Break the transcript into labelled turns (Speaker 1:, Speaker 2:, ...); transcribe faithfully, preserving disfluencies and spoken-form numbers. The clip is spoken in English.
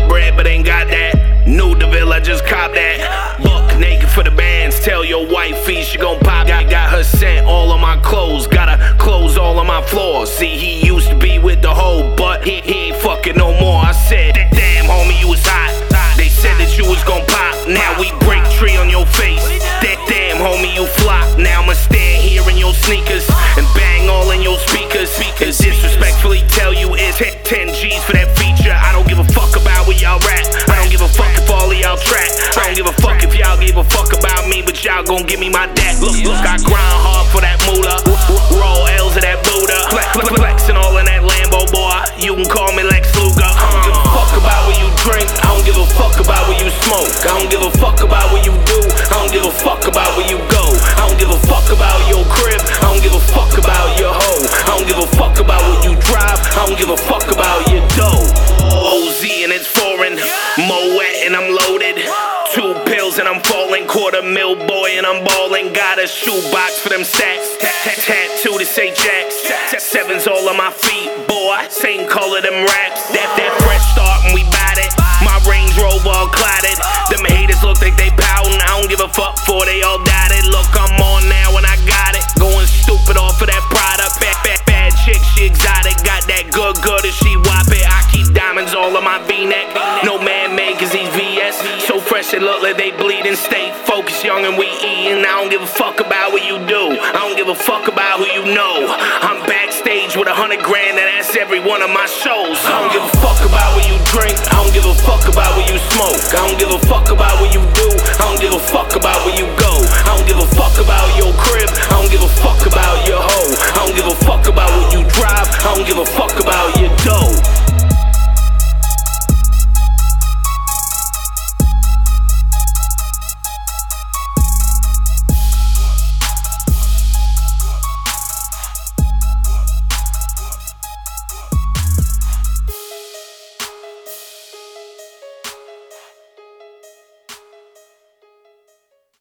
Speaker 1: Want bread but ain't got that. New DeVille, I just copped that. Buck naked for the bands. Tell your wifey she gon' pop. Got, got her scent all on my clothes. Gotta close all on my floors. See, he used to be with the hoe, but he, he ain't fucking no more. I said, damn homie, you was hot. They said that you was gon' pop. Now we break tree on your face. That damn homie, you flop. Now I'ma stand here in your sneakers and bang all in your speakers. And disrespectfully tell you it's ten G's for that feature. I don't give a fuck about where y'all rap. I don't give a fuck if all of y'all trap. I don't give a fuck if y'all give a fuck about me, but y'all gon' give me my dat. Look, look, I grind hard for that moolah. Roll L's of that Buddha. Flexing all in that Lambo, boy. You can call me Lex Luger. I don't give a fuck about where you drink. I don't give a fuck about where you smoke. I don't give a fuck about what you do. I don't give a fuck about where you go. I don't give a fuck about your crib. I don't give a fuck about your hoe. I don't give a fuck about what you drive. I don't give a fuck about your dough. O Z and it's foreign. Moet and I'm loaded. Two pills and I'm falling. Quarter mil boy and I'm balling. Got a shoebox for them stacks. Tattoo to say Jacks. Sevens all on my feet, boy. Same color them raps. That that fresh start when we bought it. My Range Rover all clouded. Them haters look like they pouting. I don't give a fuck for they all died it. Look, I'm on now and I got it. Going stupid off of that product. Bad, bad, bad chick, she exotic. Got that good, good as she whop it. I keep diamonds all on my V-neck. No man made cause he's V S. So fresh it look like they bleeding. Stay focused, young and we eatin'. I don't give a fuck about what you do. I don't give a fuck about who you know. I'm backstage with a hundred grand and that's every one of my shows. I don't give a fuck about what you drink. I don't give a fuck about what you smoke. I don't give a fuck about what you do. I don't give a fuck about where you go. I don't give a fuck about your crib. I don't give a fuck about